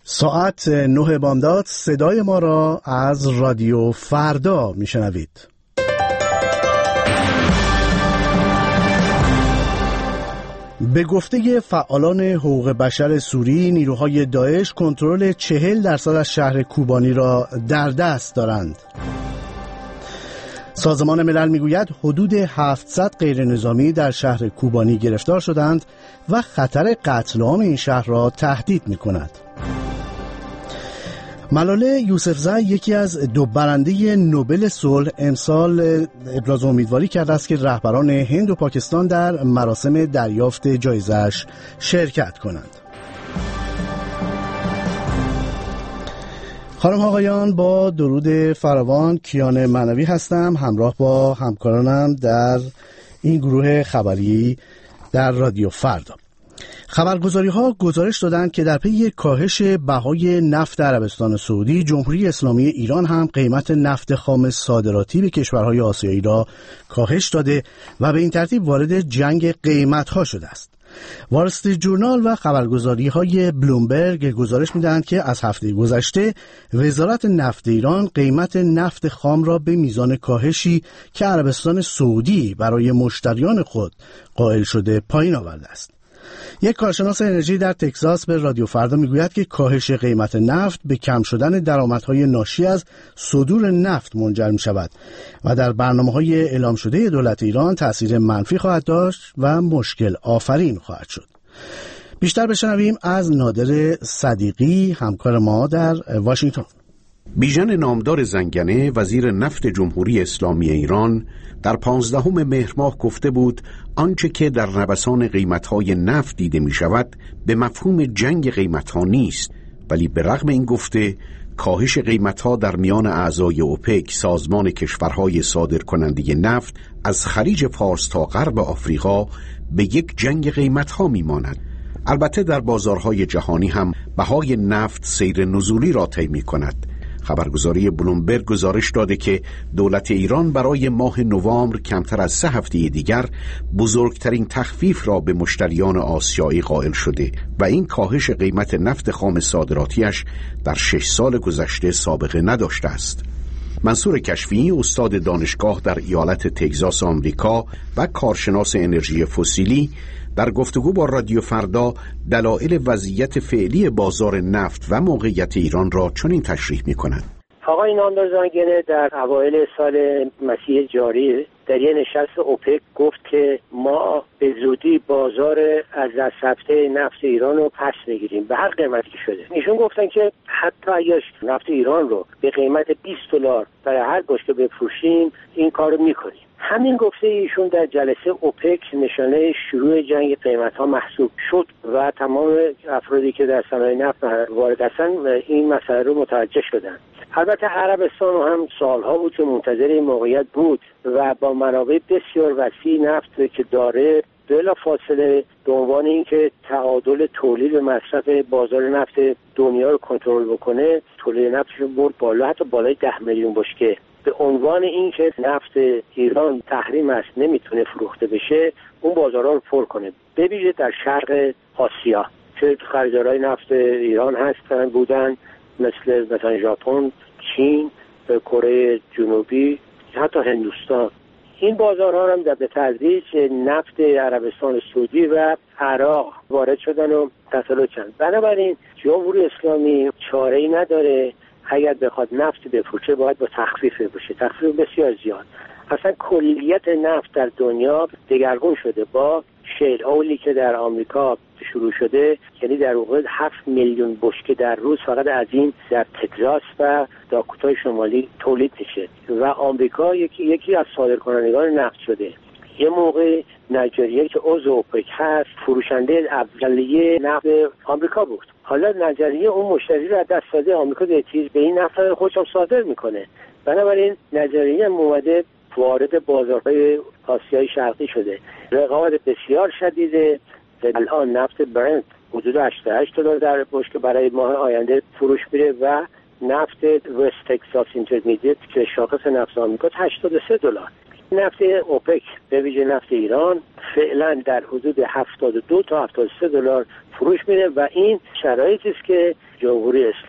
ساعت 9 بامداد صدای ما را از رادیو فردا میشنوید. به گفته فعالان حقوق بشر سوری، نیروهای داعش کنترل 40% از شهر کوبانی را در دست دارند. سازمان ملل میگوید حدود 700 غیرنظامی در شهر کوبانی گرفتار شدند و خطر قتل عام این شهر را تهدید می‌کند. ملاله یوسفزئی، یکی از دو برنده نوبل صلح، امسال ابراز امیدواری کرده است که رهبران هند و پاکستان در مراسم دریافت جایزه‌اش شرکت کنند. خانم آقایان، با درود فراوان، کیان معنوی هستم، همراه با همکارانم در این گروه خبری در رادیو فردا. خبرگزاری‌ها گزارش دادند که در پی کاهش بهای نفت عربستان سعودی، جمهوری اسلامی ایران هم قیمت نفت خام صادراتی به کشورهای آسیایی را کاهش داده و به این ترتیب وارد جنگ قیمت‌ها شده است. وال استریت جورنال و خبرگزاری‌های بلومبرگ گزارش می‌دهند که از هفته گذشته وزارت نفت ایران قیمت نفت خام را به میزان کاهشی که عربستان سعودی برای مشتریان خود قائل شده پایین آورده است. یک کارشناس انرژی در تگزاس به رادیو فردا میگوید که کاهش قیمت نفت به کم شدن درآمدهای ناشی از صدور نفت منجر می شود و در برنامه‌های اعلام شده دولت ایران تأثیر منفی خواهد داشت و مشکل آفرین خواهد شد. بیشتر بشنویم از نادر صدیقی، همکار ما در واشنگتن. بیژن نامدار زنگنه، وزیر نفت جمهوری اسلامی ایران، در 15 مهر ماه گفته بود آنچه که در نوسان قیمت‌های نفت دیده می‌شود به مفهوم جنگ قیمت‌ها نیست، ولی به رغم این گفته کاهش قیمت‌ها در میان اعضای اوپک، سازمان کشورهای صادرکننده نفت، از خلیج فارس تا غرب آفریقا به یک جنگ قیمت‌ها می‌ماند. البته در بازارهای جهانی هم بهای نفت سیر نزولی را طی می‌کند. خبرگزاری بلومبرگ گزارش داده که دولت ایران برای ماه نوامبر کمتر از 3 هفته دیگر بزرگترین تخفیف را به مشتریان آسیایی قائل شده و این کاهش قیمت نفت خام صادراتیش در 6 سال گذشته سابقه نداشته است. منصور کشفی، استاد دانشگاه در ایالت تگزاس آمریکا و کارشناس انرژی فسیلی، در گفتگو با رادیو فردا دلایل وضعیت فعلی بازار نفت و موقعیت ایران را چنین تشریح می‌کند. آقای نامدار زنگنه در اوایل سال مسیح جاری در یک نشست اوپک گفت که ما به زودی بازار از دست رفته نفت ایران رو پس میگیریم به هر قیمتی شده. ایشون گفتن که حتی اگر نفت ایران رو به قیمت $20 برای هر بشکه بفروشیم این کار رو میکنیم. همین گفته ایشون در جلسه اوپک نشانه شروع جنگ قیمت‌ها محسوب شد و تمام افرادی که در صنایع نفت وارد هستند این مسئله رو متوجه شدند. البته عربستان هم سالها بود که منتظر این موقعیت بود و با منابع بسیار وسیع نفت که داره بلا فاصله به عنوان اینکه تعادل تولید و مصرف بازار نفت دنیا رو کنترل بکنه، تولید نفتش رو برد بالا، حتی بالای 10 میلیون بشکه. به عنوان اینکه نفت ایران تحریم است، نمیتونه فروخته بشه، اون بازارها رو پر کنه. به ویژه در شرق آسیا که خریدارای نفت ایران هستن بودن، مثلا ژاپن، چین، کره جنوبی، حتی هندوستان. این بازارها هم به تدریج نفت عربستان سعودی و عراق وارد شدن و تسلط کردن. بنابراین جمهوری اسلامی چاره‌ای نداره، اگر بخواد نفت بفروشه باید با تخفیف بشه، تخفیف بسیار زیاد. اصلا کلیت نفت در دنیا دگرگون شده با شیل اولی که در آمریکا شروع شده، یعنی در واقع 7 میلیون بشکه در روز فقط از این در تگزاس و داکوتای شمالی تولید میشه و آمریکا یکی از صادرکنندگان نفت شده. یه موقع نایجریه که عضو اوپک هست فروشنده اولیه نفت آمریکا بود. حالا نایجریه اون مشتری رو از دست داده، آمریکا به این نفت خودش صادر میکنه. بنابراین نایجریه اومده وارد بازارهای آسیای شرقی شده. رقابت بسیار شدیده. الان نفت برنت حدود $88 در بشکه برای ماه آینده فروش میره و نفت وست تگزاس اینترمدیت که شاخص نفت آمریکا $83. نفت اوپک به ویژه نفت ایران فعلا در حدود $72 تا $73 فروش میره و این شرایطی است که جمهوری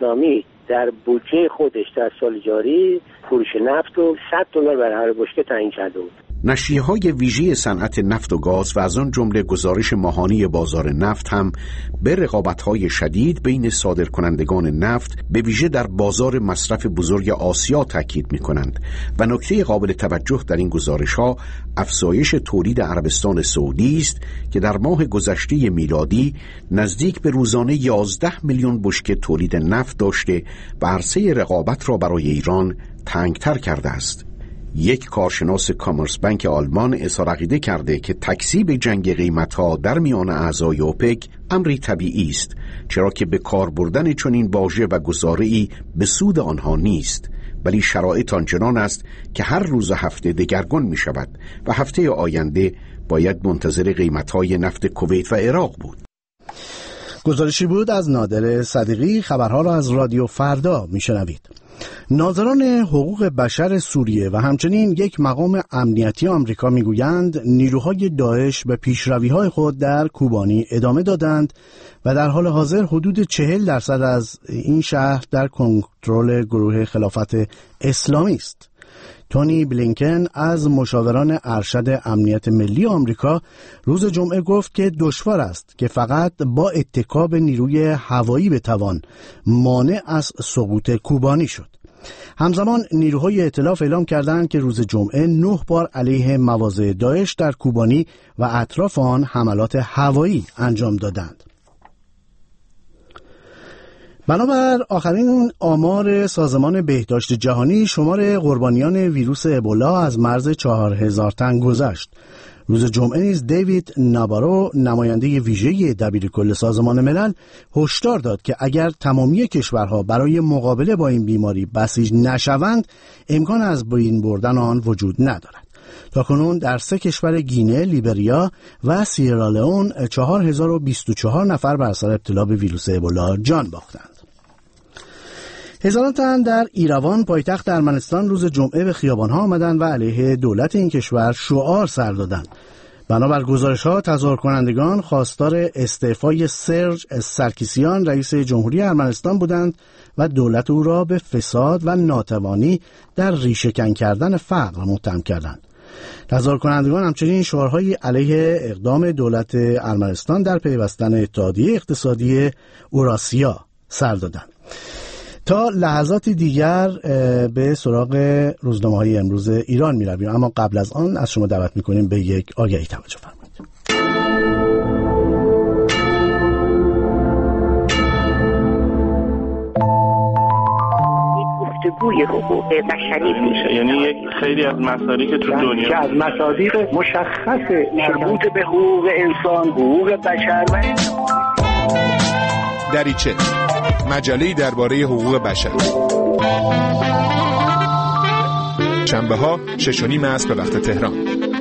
اسلامی در بودجه خودش در سال جاری فروش نفت رو $100 بر هر بشکه تعیین کرده بود. نشریه‌های ویژه صنعت نفت و گاز و از آن جمله گزارش ماهانه بازار نفت هم به رقابت‌های شدید بین صادرکنندگان نفت به ویژه در بازار مصرف بزرگ آسیا تاکید می‌کنند و نکته قابل توجه در این گزارش‌ها افزایش تولید عربستان سعودی است که در ماه گذشته میلادی نزدیک به روزانه 11 میلیون بشکه تولید نفت داشته و عرصه رقابت را برای ایران تنگتر کرده است. یک کارشناس کامرس بانک آلمان اظهار عقیده کرده که تکذیب جنگ قیمت‌ها در میان اعضای اوپک امری طبیعی است، چرا که به کار بردن چنین واژه و گزاره‌ای به سود آنها نیست، ولی شرایط آنچنان است که هر روز هفته دگرگون می شود و هفته آینده باید منتظر قیمت‌های نفت کویت و عراق بود. گزارشی بود از نادر صدیقی. خبرها را از رادیو فردا میشنوید. ناظران حقوق بشر سوریه و همچنین یک مقام امنیتی آمریکا میگویند نیروهای داعش به پیشروی‌های خود در کوبانی ادامه دادند و در حال حاضر حدود 40% از این شهر در کنترل گروه خلافت اسلامی است. تونی بلینکن از مشاوران ارشد امنیت ملی آمریکا روز جمعه گفت که دشوار است که فقط با اتکا به نیروی هوایی بتوان مانع از سقوط کوبانی شد. همزمان نیروهای ائتلاف اعلام کردند که روز جمعه 9 بار علیه مواضع داعش در کوبانی و اطراف آن حملات هوایی انجام دادند. بنابر آخرین آمار سازمان بهداشت جهانی، شمار قربانیان ویروس ابولا از مرز 4000 تن گذشت. روز جمعه نیز دیوید نابارو، نماینده ویژه دبیرکل سازمان ملل، هشدار داد که اگر تمامی کشورها برای مقابله با این بیماری بسیج نشوند، امکان از بین بردن آن وجود ندارد. تاکنون در 3 کشور گینه، لیبریا و سیرالئون 4024 نفر بر اثر ابتلا به ویروس ابولا جان باختند. هزاران تن در ایروان، پایتخت ارمنستان، روز جمعه به خیابان‌ها آمدند و علیه دولت این کشور شعار سر دادند. بنابر گزارش‌ها تظاهرکنندگان خواستار استعفای سرج سرکیسیان، رئیس جمهوری ارمنستان بودند و دولت او را به فساد و ناتوانی در ریشه‌کن کردن فقر متهم کردند. تظاهرکنندگان همچنین شعارهایی علیه اقدام دولت ارمنستان در پیوستن اتحادیه اقتصادی اوراسیا سر دادند. تا لحظاتی دیگر به سراغ روزنامه‌های امروز ایران می‌رویم، اما قبل از آن از شما دعوت می‌کنیم به یک آگهی توجه فرمایید. گفتگوی حقوق بشری میشه، یعنی یک خیلی از مسائلی که تو دنیا که از مصادیق مشخص مربوط به حقوق انسان، حقوق بشر و دریچه، مجله‌ای درباره حقوق بشر. شنبه‌ها 6:30 عصر به وقت تهران.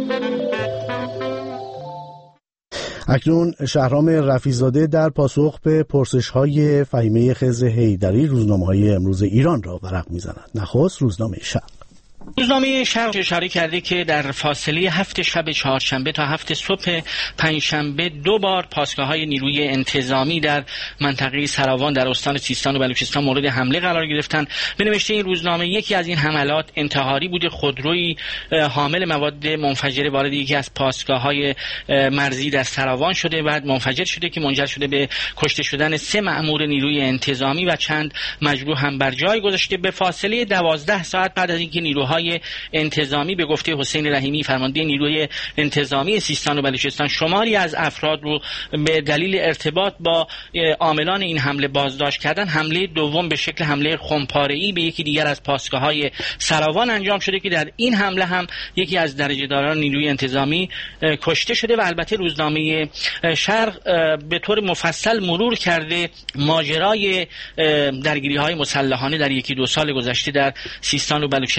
اکنون شهرام رفیع‌زاده در پاسخ به پرسش‌های فهیمه خضر حیدری روزنامه‌های امروز ایران را ورق می‌زند. نخست روزنامه شرق. روزنامه شرق اشاره کرده که در فاصله 7 شب چهارشنبه تا 7 صبح پنجشنبه 2 بار پاسگاه‌های نیروی انتظامی در منطقه سراوان در استان سیستان و بلوچستان مورد حمله قرار گرفتند. به نوشته این روزنامه یکی از این حملات انتحاری بوده. خودرویی حامل مواد منفجره وارد یکی از پاسگاه‌های مرزی در سراوان شده، بعد منفجر شده که منجر شده به کشته شدن 3 مأمور نیروی انتظامی و چند مجروح هم بر جای گذاشته. به فاصله 12 ساعت بعد از اینکه نیروهای انتظامی به گفته حسین رحیمی فرمانده نیروی انتظامی سیستان و بلوچستان شماری از افراد رو به دلیل ارتباط با عاملان این حمله بازداشت کردن، حمله دوم به شکل حمله خمپاره‌ای به یکی دیگر از پاسگاه‌های سراوان انجام شده که در این حمله هم یکی از درجه‌داران نیروی انتظامی کشته شده. و البته روزنامه شرق به طور مفصل مرور کرده ماجرای درگیری‌های مسلحانه در 1-2 سال گذشته در سیستان و بلوچستان،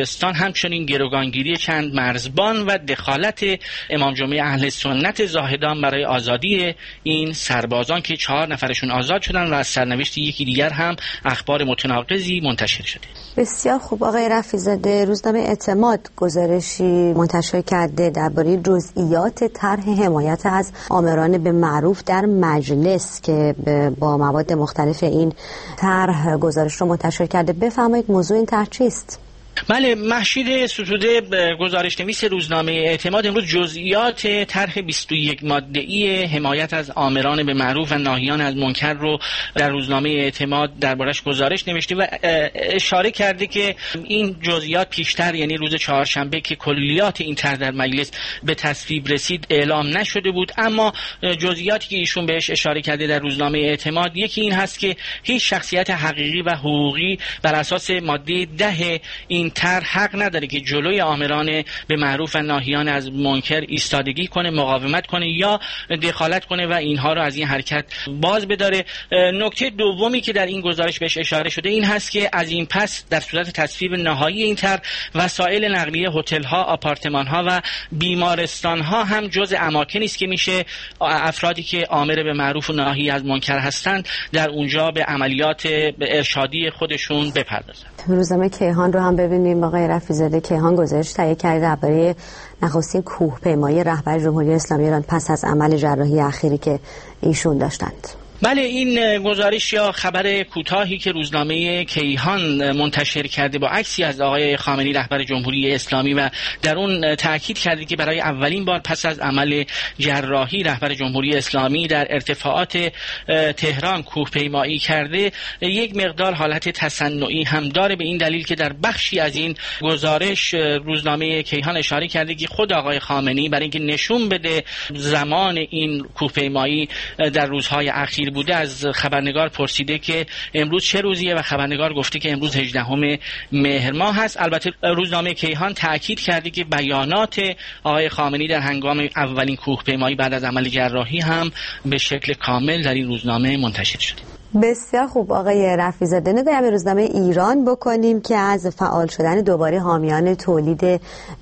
همچنین گروگانگیری چند مرزبان و دخالت امام جمعه اهل سنت زاهدان برای آزادی این سربازان که 4 نفرشون آزاد شدن و از سرنوشت یکی دیگر هم اخبار متناقضی منتشر شده. بسیار خوب. آقای رفیع‌زاده، روزنامه اعتماد گزارشی منتشر کرده درباره جزئیات طرح حمایت از آمران به معروف در مجلس که با مواد مختلف این طرح گزارش رو منتشر کرده. بفرمایید موضوع این طرح چیست؟ بله، مهشید ستوده گزارش نویس روزنامه اعتماد امروز جزئیات طرح 21 ماده‌ای حمایت از آمران به معروف و ناهیان از منکر رو در روزنامه اعتماد دربارش گزارش نوشته و اشاره کرده که این جزئیات پیشتر، یعنی روز چهارشنبه که کلیات این طرح در مجلس به تصویب رسید، اعلام نشده بود. اما جزئیاتی که ایشون بهش اشاره کرده در روزنامه اعتماد، یکی این هست که هیچ شخصیت حقیقی و حقوقی بر اساس ماده 10 این طرح حق نداره که جلوی آمران به معروف و ناهیان از منکر ایستادگی کنه، مقاومت کنه یا دخالت کنه و اینها رو از این حرکت باز بداره. نکته دومی که در این گزارش بهش اشاره شده این هست که از این پس در صورت تصویب نهایی این طرح، وسایل نقلیه، هتل‌ها، آپارتمان‌ها و بیمارستان‌ها هم جز اماکنی است که میشه افرادی که آمر به معروف و ناهی از منکر هستند در اونجا به عملیات ارشادی خودشون بپردازند. روزنامه کیهان رو هم ببینیم. آقای رفیع‌زاده، کیهان گزارش تهیه کرده درباره نخستین کوهپیمایی رهبر جمهوری اسلامی ایران پس از عمل جراحی اخیری که ایشون داشتند. بله، این گزارش یا خبر کوتاهی که روزنامه کیهان منتشر کرده با عکسی از آقای خامنه‌ای رهبر جمهوری اسلامی و در اون تاکید کرده که برای اولین بار پس از عمل جراحی رهبر جمهوری اسلامی در ارتفاعات تهران کوهپیمایی کرده، یک مقدار حالت تصنعی هم داره، به این دلیل که در بخشی از این گزارش روزنامه کیهان اشاره کرده که خود آقای خامنه‌ای برای اینکه نشون بده زمان این کوهپیمایی در روزهای اخیر بوده، از خبرنگار پرسیده که امروز چه روزیه و خبرنگار گفته که امروز 18 مهر ماه هست. البته روزنامه کیهان تاکید کرده که بیانات آقای خامنه‌ای در هنگام اولین کوهپیمایی بعد از عمل جراحی هم به شکل کامل در این روزنامه منتشر شده. بسیار خوب. آقای رفیع‌زاده، نگاهی به روزنامه ایران بکنیم که از فعال شدن دوباره حامیان تولید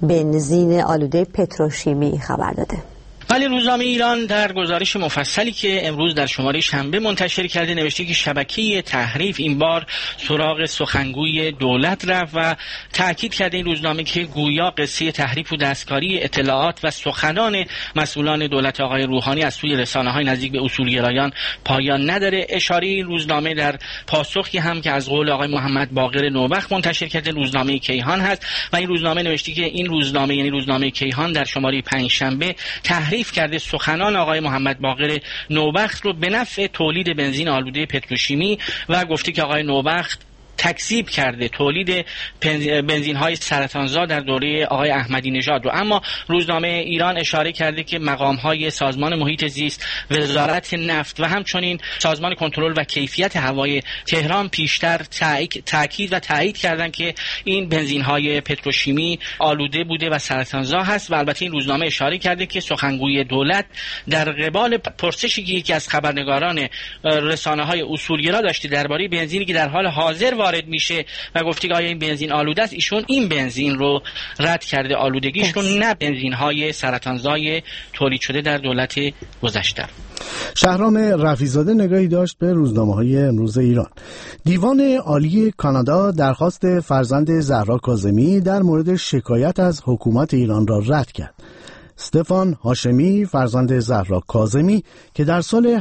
بنزین آلوده پتروشیمی خبر داده. ولی روزنامه ایران در گزارش مفصلی که امروز در شماره شنبه منتشر کرده نوشته که شبکه تحریف این بار سراغ سخنگوی دولت رفت و تاکید کرده این روزنامه که گویا قصه تحریف و دستکاری اطلاعات و سخنان مسئولان دولت آقای روحانی از سوی رسانه‌های نزدیک به اصولگرایان پایان نداره. اشاره این روزنامه در پاسخی هم که از قول آقای محمد باقر نوبخت منتشر کرده روزنامه کیهان هست و این روزنامه نوشته که این روزنامه، یعنی روزنامه کیهان، در شماره پنجشنبه تحریف کرده سخنان آقای محمد باقر نوبخت رو به نفع تولید بنزین آلوده پتروشیمی و گفته که آقای نوبخت تکذیب کرده تولید بنزین‌های سرطانزا در دوره آقای احمدی نژاد رو. اما روزنامه ایران اشاره کرده که مقام‌های سازمان محیط زیست، وزارت نفت و همچنین سازمان کنترل و کیفیت هوای تهران پیشتر تاکید و تایید کردند که این بنزین‌های پتروشیمی آلوده بوده و سرطانزا هست. و البته این روزنامه اشاره کرده که سخنگوی دولت در قبال پرسشی که یکی از خبرنگاران رسانه‌های اصولگرا داشته درباره بنزینی که در حال حاضر وارد میشه و گفته که آیا این بنزین آلوده است، ایشون این بنزین رو رد کرده، آلودگیش رو، نه بنزین‌های سرطانزای تولید شده در دولت گذشته. شهرام رفیع‌زاده نگاهی داشت به روزنامه‌های امروز ایران. دیوان عالی کانادا درخواست فرزند زهرا کاظمی در مورد شکایت از حکومت ایران را رد کرد. استفان هاشمی، فرزند زهرا کاظمی که در سال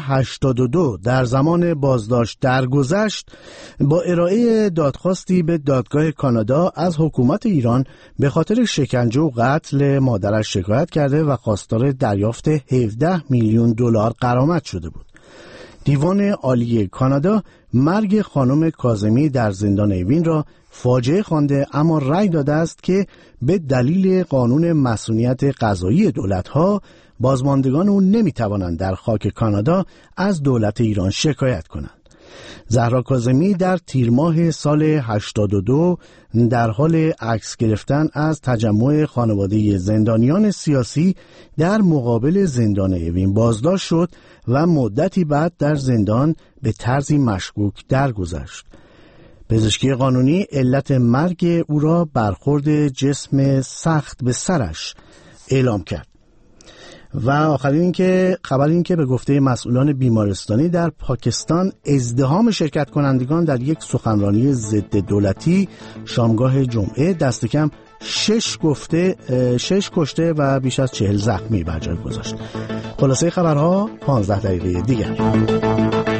82 در زمان بازداشت درگذشت، با ارائه دادخواستی به دادگاه کانادا از حکومت ایران به خاطر شکنجه و قتل مادرش شکایت کرده و خواستار دریافت 17 میلیون دلار غرامت شده بود. دیوان عالی کانادا مرگ خانم کاظمی در زندان اوین را فاجعه خوانده، اما رأی داده است که به دلیل قانون مسئولیت قضایی دولت‌ها بازماندگان او نمی‌توانند در خاک کانادا از دولت ایران شکایت کنند. زهرا کاظمی در تیر ماه سال 82 در حال عکس گرفتن از تجمع خانواده زندانیان سیاسی در مقابل زندان اوین بازداشت شد و مدتی بعد در زندان به طرزی مشکوک درگذشت. پزشکی قانونی علت مرگ او را برخورد جسم سخت به سرش اعلام کرد. و آخرین این که خبر این که به گفته مسئولان بیمارستانی در پاکستان ازدحام شرکت کنندگان در یک سخنرانی ضد دولتی شامگاه جمعه دست کم 6 کشته و بیش از 40 زخمی بر جای گذاشت. خلاصه خبرها 15 دقیقه دیگر.